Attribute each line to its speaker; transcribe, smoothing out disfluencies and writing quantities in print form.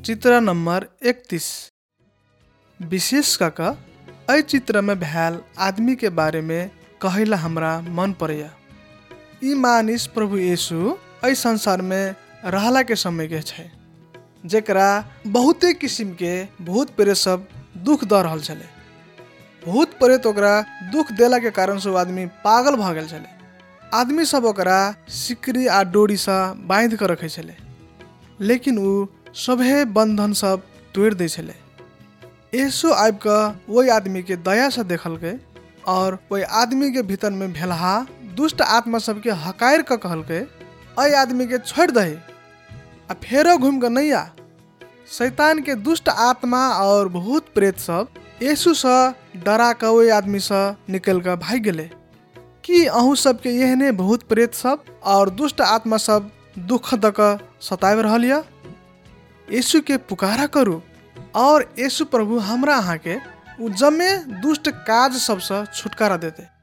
Speaker 1: चित्र नंबर 31। विशेष काका एहि चित्र में भैल आदमी के बारे में कहेला हमरा मन पड़ेया। ई मानिस प्रभु यीशु एहि संसार में रहला के समय के छे, जेकरा बहुते किस्म के भूत प्रेत सब दुख द रहल छले। भूत प्रेत ओकरा दुख देला के कारण से आदमी पागल भ गेल छले। आदमी सब ओकरा सिकरी आ डोरी से बांध कर रखे छले, लेकिन उ सभे बंधन सब तोड़ दे छले। यीशु आबि के वही आदमी के दया से देखल के और वही आदमी के भीतर में भेलहा दुष्ट आत्मा सबके हकायर के कहल के अय आदमी के छोड़ दे आ फेरो घूम के नहीं आ। शैतान के दुष्ट आत्मा और भूत प्रेत सब यीशु से डरा के वही आदमी से निकल के भाग गेले। कि अहू सबके यहने भूत प्रेत सब और दुष्ट आत्मा सब दुख दक सताव रहल या? यीशु के पुकारा करू और यीशु प्रभु हमरा अहाँ के उ जमे दुष्ट काज सबसे छुटकारा देते।